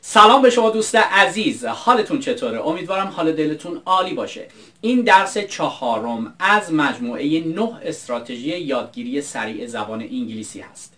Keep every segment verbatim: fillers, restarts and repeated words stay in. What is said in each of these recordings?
سلام به شما دوست عزیز، حالتون چطوره؟ امیدوارم حال دلتون عالی باشه. این درس چهارم از مجموعه نه استراتژی یادگیری سریع زبان انگلیسی هست.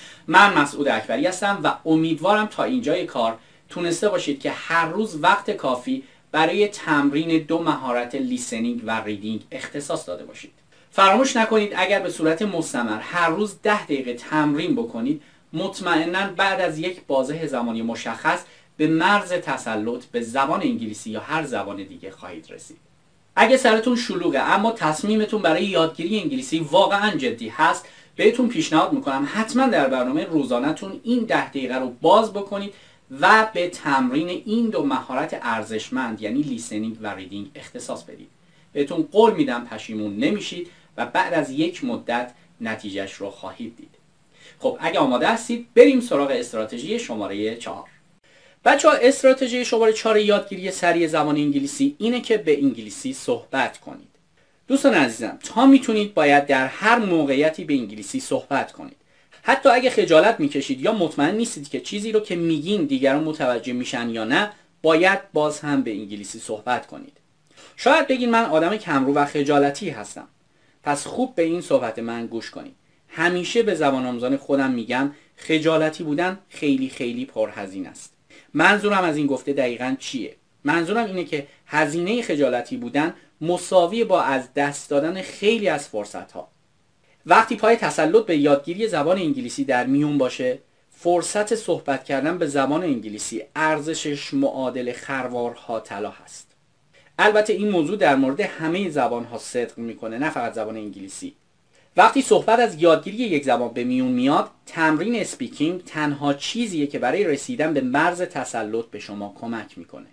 من مسعود اکبری هستم و امیدوارم تا اینجای کار تونسته باشید که هر روز وقت کافی برای تمرین دو مهارت لیسنینگ و ریدینگ اختصاص داده باشید. فراموش نکنید اگر به صورت مستمر هر روز ده دقیقه تمرین بکنید، مطمئناً بعد از یک بازه زمانی مشخص به مرز تسلط به زبان انگلیسی یا هر زبان دیگه خواهید رسید. اگه سرتون شلوغه اما تصمیمتون برای یادگیری انگلیسی واقعا جدی هست، بهتون پیشنهاد میکنم حتما در برنامه روزانه‌تون این ده دقیقه رو باز بکنید و به تمرین این دو مهارت ارزشمند یعنی لیسنینگ و ریدینگ اختصاص بدید. بهتون قول میدم پشیمون نمیشید و بعد از یک مدت نتیجهش رو خواهید دید. خب اگه آماده هستید بریم سراغ استراتژی شماره چهار. بچه ها، استراتژی شماره چهار یادگیری سریع زبان انگلیسی اینه که به انگلیسی صحبت کنید. دوستان عزیزم، تا میتونید باید در هر موقعیتی به انگلیسی صحبت کنید. حتی اگه خجالت میکشید یا مطمئن نیستید که چیزی رو که میگین دیگران متوجه میشن یا نه، باید باز هم به انگلیسی صحبت کنید. شاید بگین من آدم کمرو و خجالتی هستم. پس خوب به این صحبت من گوش کنید. همیشه به زبان آموزان خودم میگم خجالتی بودن خیلی خیلی پرهزینه است. منظورم از این گفته دقیقاً چیه؟ منظورم اینه که هزینه خجالتی بودن مساوی با از دست دادن خیلی از فرصت‌ها. وقتی پای تسلط به یادگیری زبان انگلیسی در میون باشه، فرصت صحبت کردن به زبان انگلیسی ارزشش معادل خروارها طلا هست. البته این موضوع در مورد همه زبان‌ها صدق میکنه، نه فقط زبان انگلیسی. وقتی صحبت از یادگیری یک زبان به میون میاد، تمرین اسپیکینگ تنها چیزیه که برای رسیدن به مرز تسلط به شما کمک میکنه.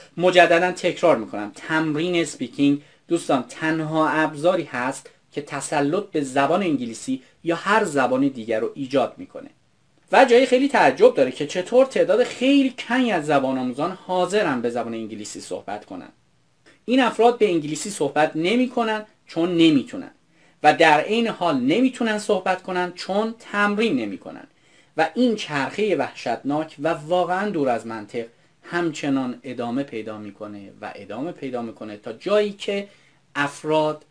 مجددا تکرار میکنم، تمرین اسپیکینگ دوستان تنها ابزاری هست که تسلط به زبان انگلیسی یا هر زبان دیگر رو ایجاد میکنه. و جای خیلی تعجب داره که چطور تعداد خیلی کمی از زبان آموزان حاضرن به زبان انگلیسی صحبت کنن. این افراد به انگلیسی صحبت نمیکنن چون نمیتونن و در عین حال نمیتونن صحبت کنن چون تمرین نمیکنن و این چرخه وحشتناک و واقعا دور از منطق همچنان ادامه پیدا میکنه و ادامه پیدا میکنه تا جایی که افراد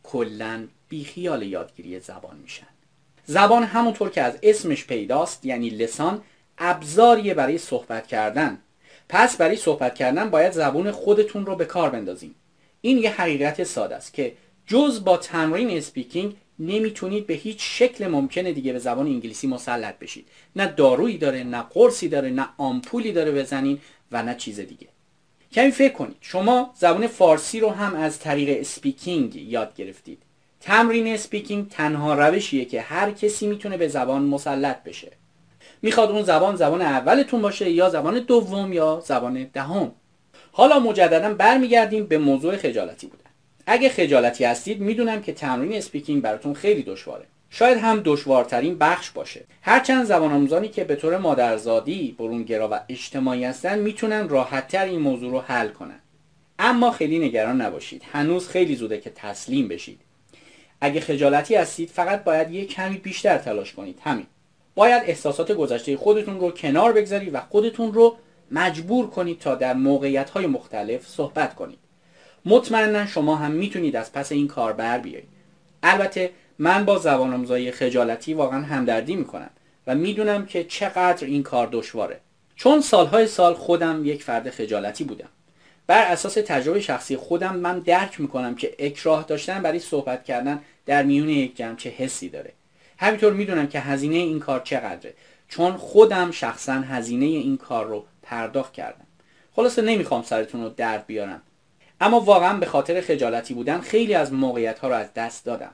کلاً بیخیال یادگیری زبان میشن. زبان همونطور که از اسمش پیداست یعنی لسان، ابزاریه برای صحبت کردن. پس برای صحبت کردن باید زبان خودتون رو به کار بندازین. این یه حقیقت ساده است که جز با تمرین اسپیکینگ نمیتونید به هیچ شکل ممکنه دیگه به زبان انگلیسی مسلط بشید. نه دارویی داره، نه قرصی داره، نه آمپولی داره بزنین و نه چیز دیگه. کمی فکر کنید، شما زبان فارسی رو هم از طریق اسپیکینگ یاد گرفتید. تمرین اسپیکینگ تنها روشیه که هر کسی میتونه به زبان مسلط بشه. میخواد اون زبان زبان اولتون باشه یا زبان دوم یا زبان دهم. حالا مجددا برمیگردیم به موضوع خجالتی بودن. اگه خجالتی هستید میدونم که تمرین اسپیکینگ براتون خیلی دشواره. شاید هم دشوارترین بخش باشه. هرچند زبان آموزانی که به طور مادرزادی، برونگرا و اجتماعی هستن میتونن راحت‌تر این موضوع رو حل کنن. اما خیلی نگران نباشید. هنوز خیلی زوده که تسلیم بشید. اگه خجالتی هستید فقط باید یک کمی بیشتر تلاش کنید. همین. باید احساسات گذشته خودتون رو کنار بگذارید و خودتون رو مجبور کنید تا در موقعیت‌های مختلف صحبت کنید. مطمئنا شما هم میتونید از پس این کار بر بیایید. البته من با زبان آموزای خجالتی واقعا همدردی میکنم و میدونم که چقدر این کار دشواره. چون سالهای سال خودم یک فرد خجالتی بودم. بر اساس تجربه شخصی خودم من درک میکنم که اکراه داشتن برای صحبت کردن در میون یک جمع چه حسی داره. همینطور میدونم که هزینه این کار چقدره، چون خودم شخصا هزینه این کار رو پرداخت کردم. خلاصه نمیخوام سرتون رو درد بیارم، اما واقعا به خاطر خجالتی بودن خیلی از موقعیت ها رو از دست دادم.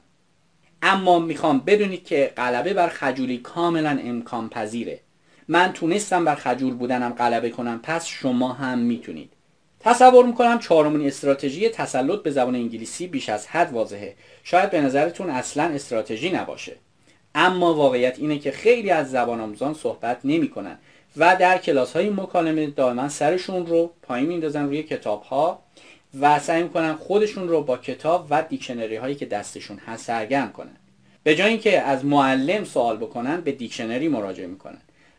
اما میخوام بدونید که غلبه بر خجولی کاملا امکان پذیره. من تونستم بر خجول بودنم غلبه کنم، پس شما هم میتونید. تصور میکنم چهارمین استراتژی تسلط به زبان انگلیسی بیش از حد واضحه. شاید به نظرتون اصلا استراتژی نباشه، اما واقعیت اینه که خیلی از زبان آموزان صحبت نمیکنن و در کلاس های مکالمه دائما سرشون رو پایین میندازن روی کتاب ها و سعی میکنن خودشون رو با کتاب و دیکشنری هایی که دستشون هست سرگرم کنن. به جای اینکه از معلم سوال بکنن به دیکشنری مراجعه میکنن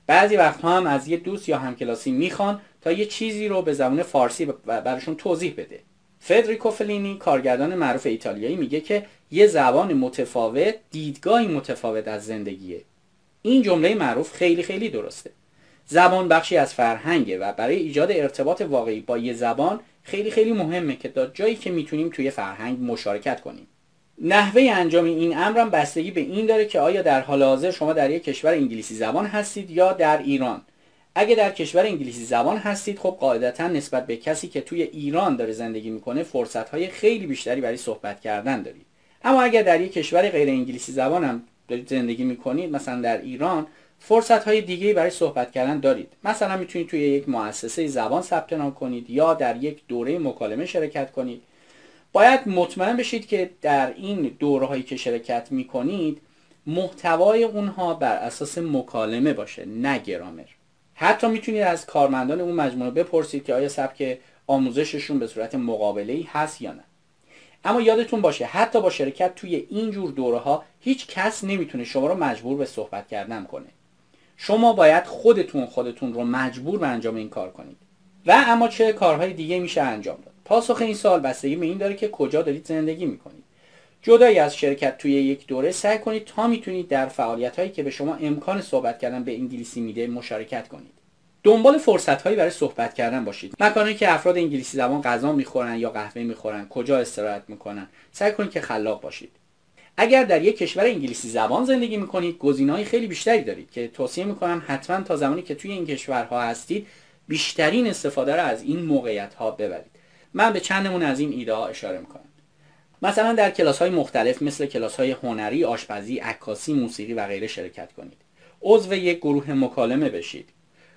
بعضی وقتها هم از یه دوست یا همکلاسی میخوان تا یه چیزی رو به زبان فارسی براشون توضیح بده. فدریکو فلینی کارگردان معروف ایتالیایی میگه که یه زبان متفاوت دیدگاهی متفاوت از زندگیه. این جمله معروف خیلی خیلی درسته. زبان بخشی از فرهنگه و برای ایجاد ارتباط واقعی با یه زبان خیلی خیلی مهمه که تا جایی که میتونیم توی فرهنگ مشارکت کنیم. نحوه انجام این امر هم بستگی به این داره که آیا در حال حاضر شما در یک کشور انگلیسی زبان هستید یا در ایران. اگه در کشور انگلیسی زبان هستید، خب قاعدتا نسبت به کسی که توی ایران داره زندگی میکنه فرصت‌های خیلی بیشتری برای صحبت کردن دارید. اما اگر در یک کشور غیر انگلیسی زبان هم دارید زندگی میکنید، مثلا در ایران، فرصت‌های دیگه‌ای برای صحبت کردن دارید. مثلا میتونید توی یک مؤسسه زبان ثبت نام کنید یا در یک دوره مکالمه شرکت کنید. باید مطمئن بشید که در این دوره‌هایی که شرکت میکنید محتوای اونها بر اساس مکالمه باشه، نه گرامر. حتی میتونید از کارمندان اون مجموعه بپرسید که آیا سبک آموزششون به صورت مقابله‌ای هست یا نه. اما یادتون باشه حتی با شرکت توی این جور دوره‌ها هیچ کس نمیتونه شما رو مجبور به صحبت کردن کنه. شما باید خودتون خودتون رو مجبور به انجام این کار کنید. و اما چه کارهای دیگه میشه انجام داد؟ پاسخ این سوال بستگی به این داره که کجا دارید زندگی میکنید. جدای از شرکت توی یک دوره سعی کنید تا میتونید در فعالیت‌هایی که به شما امکان صحبت کردن به انگلیسی میده مشارکت کنید. دنبال فرصت‌هایی برای صحبت کردن باشید. مکانایی که افراد انگلیسی زبان غذا میخورن یا قهوه میخورن، کجا استراحت میکنن، سعی کنید که خلاق باشید. اگر در یک کشور انگلیسی زبان زندگی میکنید، گزینه‌های خیلی بیشتری دارید که توصیه میکنم حتما تا زمانی که توی این کشورها هستید بیشترین استفاده را از این موقعیت‌ها ببرید. من به چند نمونه از این ایده ها اشاره میکنم. مثلا در کلاس‌های مختلف مثل کلاس‌های هنری، آشپزی، عکاسی، موسیقی و غیره شرکت کنید. عضو یک گروه مکالمه بشید.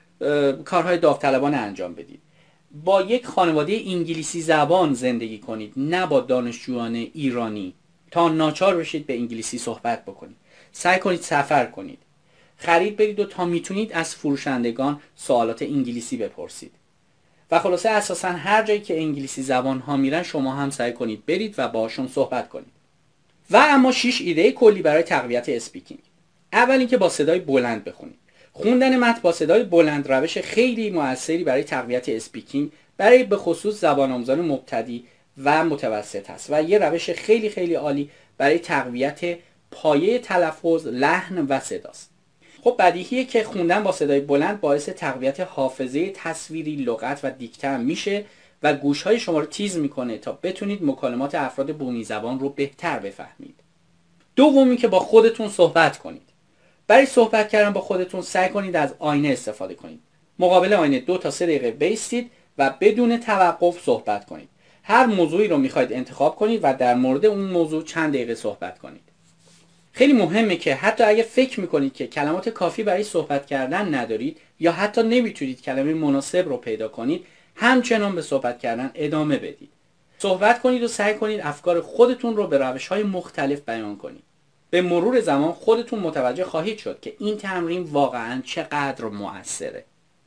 کارهای داوطلبانه انجام بدید. با یک خانواده انگلیسی زبان زندگی کنید، نه با دانشجویان ایرانی. تا ناچار بشید به انگلیسی صحبت بکنید. سعی کنید سفر کنید. خرید برید و تا میتونید از فروشندگان سوالات انگلیسی بپرسید. و خلاصه اساسا هر جایی که انگلیسی زبان ها میرن شما هم سعی کنید برید و باشون صحبت کنید. و اما شش ایده کلی برای تقویت اسپیکینگ. اول اینکه با صدای بلند بخونید. خوندن متن با صدای بلند روش خیلی موثری برای تقویت اسپیکینگ برای به خصوص زبان آموزان مبتدی و متوسط است و یه روش خیلی خیلی عالی برای تقویت پایه تلفظ، لحن و صداست. خب بدیهیه که خوندن با صدای بلند باعث تقویت حافظه تصویری، لغت و دیکته هم میشه و گوشهای شما رو تیز میکنه تا بتونید مکالمات افراد بومی زبان رو بهتر بفهمید. دومی که با خودتون صحبت کنید. برای صحبت کردن با خودتون سعی کنید از آینه استفاده کنید. مقابل آینه دو تا سه دقیقه بایستید و بدون توقف صحبت کنید. هر موضوعی رو میخواید انتخاب کنید و در مورد اون موضوع چند دقیقه صحبت کنید. خیلی مهمه که حتی اگه فکر میکنید که کلمات کافی برای صحبت کردن ندارید یا حتی نمیتونید کلمه مناسب رو پیدا کنید، همچنان به صحبت کردن ادامه بدید. صحبت کنید و سعی کنید افکار خودتون رو به روش‌های مختلف بیان کنید. به مرور زمان خودتون متوجه خواهید شد که این تمرین واقعاً چقدر مؤثره.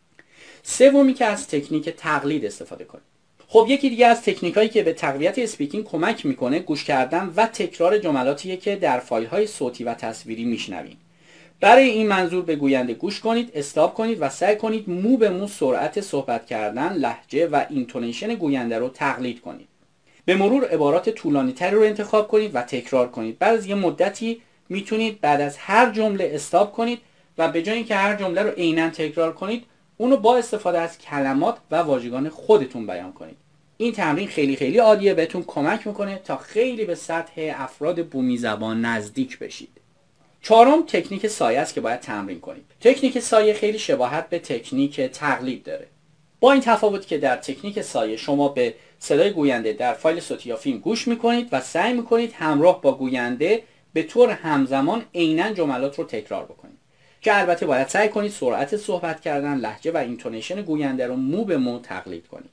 سومی که از تکنیک تقلید استفاده کنید. خب یکی دیگه از تکنیکایی که به تقویت اسپیکینگ کمک میکنه گوش کردن و تکرار جملاتیه که در فایل‌های صوتی و تصویری میشنوید. برای این منظور به گوینده گوش کنید، استاپ کنید و سعی کنید مو به مو سرعت صحبت کردن، لهجه و اینتونیشن گوینده رو تقلید کنید. به مرور عبارات طولانی‌تری رو انتخاب کنید و تکرار کنید. بعد از یه مدتی میتونید بعد از هر جمله استاپ کنید و به جای اینکه هر جمله رو عیناً تکرار کنید، اونو با استفاده از کلمات و واژگان خودتون بیان کنید. این تمرین خیلی خیلی عالیه، بهتون کمک میکنه تا خیلی به سطح افراد بومی زبان نزدیک بشید. چهارم تکنیک سایه است که باید تمرین کنید. تکنیک سایه خیلی شباهت به تکنیک تقلید داره. با این تفاوت که در تکنیک سایه شما به صدای گوینده در فایل صوتی یا فیلم گوش میکنید و سعی میکنید همراه با گوینده به طور همزمان عیناً جملات رو تکرار بکنید. که البته باید سعی کنید سرعت صحبت کردن، لهجه و اینتونیشن گوینده رو مو به مو تقلید کنید.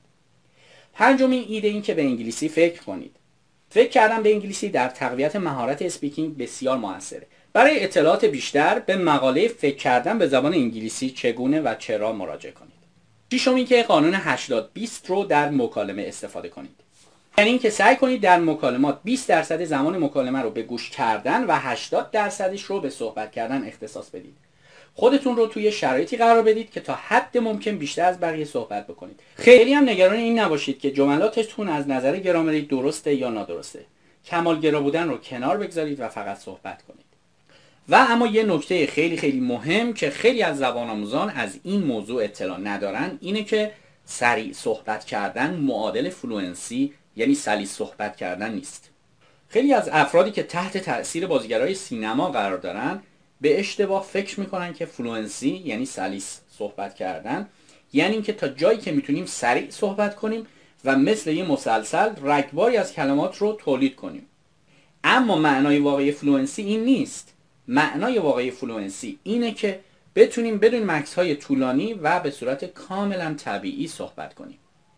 پنجمین ایده این که به انگلیسی فکر کنید. فکر کردن به انگلیسی در تقویت مهارت اسپیکینگ بسیار موثره. برای اطلاعات بیشتر به مقاله فکر کردن به زبان انگلیسی چگونه و چرا مراجعه کنید. ششمین که قانون هشتاد بیست رو در مکالمه استفاده کنید. یعنی اینکه سعی کنید در مکالمات بیست درصد زمان مکالمه رو به گوش کردن و هشتاد درصدش رو به صحبت کردن اختصاص بدید. خودتون رو توی شرایطی قرار بدید که تا حد ممکن بیشتر از بقیه صحبت بکنید. خیلی هم نگران این نباشید که جملاتتون از نظر گرامری درسته یا نادرسته. کمالگرا بودن رو کنار بگذارید و فقط صحبت کنید. و اما یه نکته خیلی خیلی مهم که خیلی از زبان آموزان از این موضوع اطلاع ندارن اینه که سریع صحبت کردن معادل فلوئنسی یعنی سلیس صحبت کردن نیست. خیلی از افرادی که تحت تأثیر بازیگرای سینما قرار دارن به اشتباه فکر میکنن که فلوئنسی یعنی سلیس صحبت کردن یعنی اینکه تا جایی که میتونیم سریع صحبت کنیم و مثل یه مسلسل رگباری از کلمات رو تولید کنیم. اما معنای واقعی فلوئنسی این نیست. معنای واقعی فلوئنسی اینه که بتونیم بدون مکث های طولانی و به صورت کاملا طبیعی صحبت کنیم.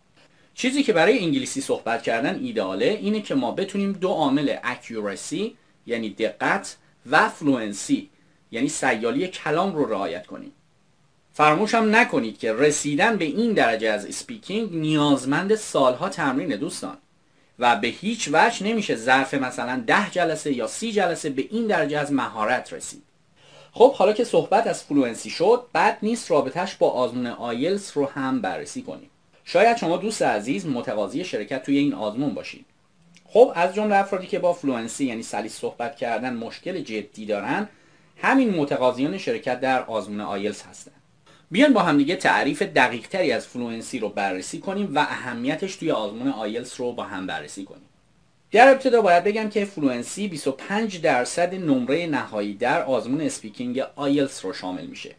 چیزی که برای انگلیسی صحبت کردن ایدئاله اینه که ما بتونیم دو عامل accuracy یعنی دقت و فلوئنسی یعنی سیالی کلام رو رعایت کنیم. فراموش هم نکنید که رسیدن به این درجه از اسپیکینگ نیازمند سالها تمرین دوستان و به هیچ وجه نمیشه ظرف مثلا ده جلسه یا سی جلسه به این درجه از مهارت رسید. خب حالا که صحبت از فلوئنسی شد، بد نیست رابطش با آزمون آیلتس رو هم بررسی کنیم. شاید شما دوست عزیز متقاضی شرکت توی این آزمون باشید. خب از جمله افرادی که با فلوئنسی یعنی سلیس صحبت کردن مشکل جدی دارن، همین متقاضیان شرکت در آزمون آیلتس هستن. بیان با همدیگه تعریف دقیق تری از فلوئنسی رو بررسی کنیم و اهمیتش توی آزمون آیلتس رو با هم بررسی کنیم. در ابتدا باید بگم که فلوئنسی بیست و پنج درصد نمره نهایی در آزمون اسپیکینگ آیلتس رو شامل میشه.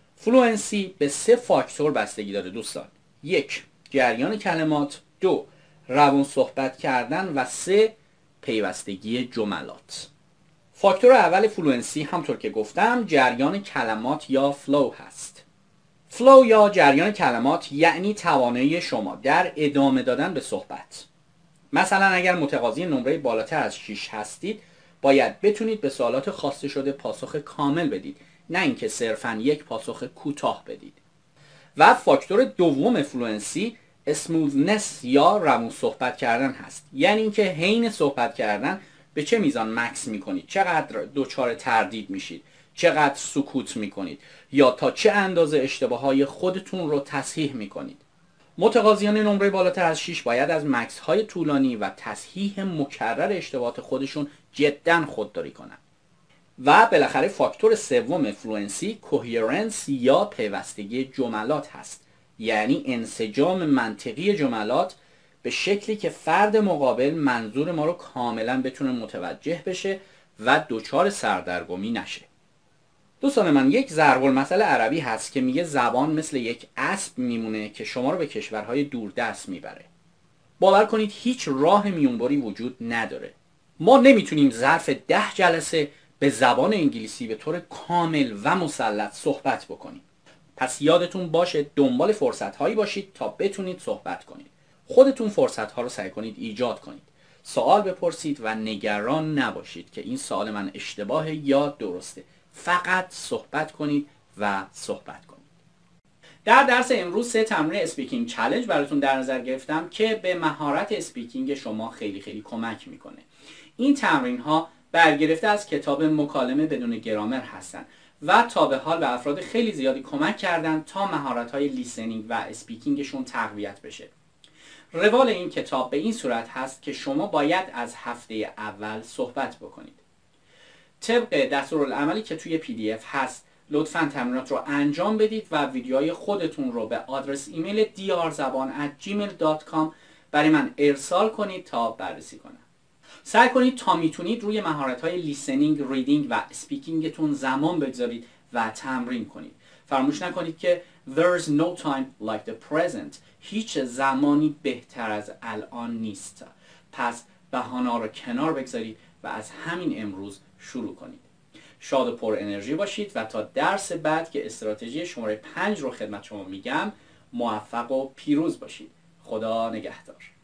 فلوئنسی به سه فاکتور بستگی داره دوستان. یک، جریان کلمات. دو، روان صحبت کردن. و سه، پیوستگی جملات. فاکتور اول فلوئنسی همطور که گفتم جریان کلمات یا فلو هست. فلو یا جریان کلمات یعنی توانایی شما در ادامه دادن به صحبت. مثلا اگر متقاضی نمره بالاتر از شش هستید باید بتونید به سوالات خواسته شده پاسخ کامل بدید، نه اینکه صرفاً یک پاسخ کوتاه بدید. و فاکتور دوم فلوئنسی اسموثنس یا روون صحبت کردن هست، یعنی اینکه حین صحبت کردن به چه میزان مکث میکنید، چقدر دچار تردید میشید، چقدر سکوت میکنید یا تا چه اندازه اشتباههای خودتون رو تصحیح میکنید. متقاضیان نمره بالاتر از شش باید از مکث های طولانی و تصحیح مکرر اشتباهات خودشون جدا خودداری کنند. و بالاخره فاکتور سوم فلوئنسی کوهرنس یا پیوستگی جملات هست، یعنی انسجام منطقی جملات به شکلی که فرد مقابل منظور ما رو کاملا بتونه متوجه بشه و دچار سردرگمی نشه. دوستان من، یک ضرب المثل عربی هست که میگه زبان مثل یک اسب میمونه که شما رو به کشورهای دوردست میبره. باور کنید هیچ راه میونبری وجود نداره. ما نمیتونیم ظرف ده جلسه به زبان انگلیسی به طور کامل و مسلط صحبت بکنیم. پس یادتون باشه دنبال فرصت‌هایی باشید تا بتونید صحبت کنید. خودتون فرصت‌ها رو سعی کنید ایجاد کنید. سوال بپرسید و نگران نباشید که این سوال من اشتباهه یا درسته. فقط صحبت کنید و صحبت کنید. در درس امروز سه تمرین اسپیکینگ چالش براتون در نظر گرفتم که به مهارت اسپیکینگ شما خیلی خیلی کمک میکنه. این تمرین ها برگرفته از کتاب مکالمه بدون گرامر هستن و تا به حال به افراد خیلی زیادی کمک کردن تا مهارت های لیسنینگ و اسپیکینگشون تقویت بشه. روال این کتاب به این صورت هست که شما باید از هفته اول صحبت بکنید. طبق دستورالعملی که توی پی دی اف هست لطفاً تمرینات رو انجام بدید و ویدیوهای خودتون رو به آدرس ایمیل دی آر زبان ات جیمیل دات کام برای من ارسال کنید تا بررسی کنم. سعی کنید تا میتونید روی مهارت‌های لیسنینگ، ریدینگ و اسپیکینگتون زمان بگذارید و تمرین کنید. فراموش نکنید که there's no time like the present. هیچ زمانی بهتر از الان نیست. پس بهانه‌ها رو کنار بگذارید و از همین امروز شروع کنید. شاد و پر انرژی باشید و تا درس بعد که استراتژی شماره پنج رو خدمت شما میگم موفق و پیروز باشید. خدا نگهدار.